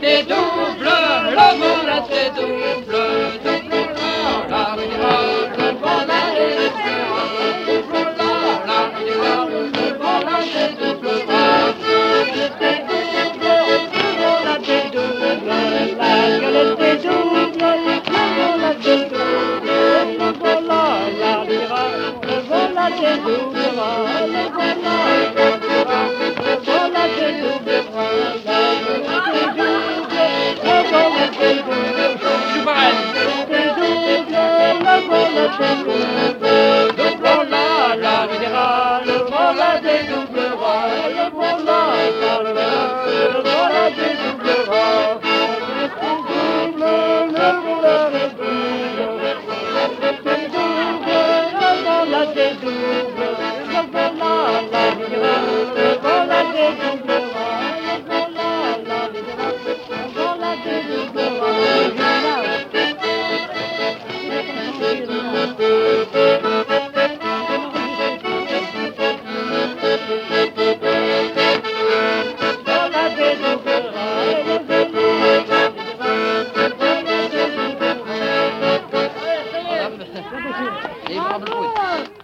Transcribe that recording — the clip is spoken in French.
des doubles, le voilà des doubles, double la, le voilà des doubles, la, le voilà des doubles, voilà des doubles, la galette des doubles, le voilà des doubles, le voilà la lira, le voilà des doubles, le voilà des doubles, Bravo!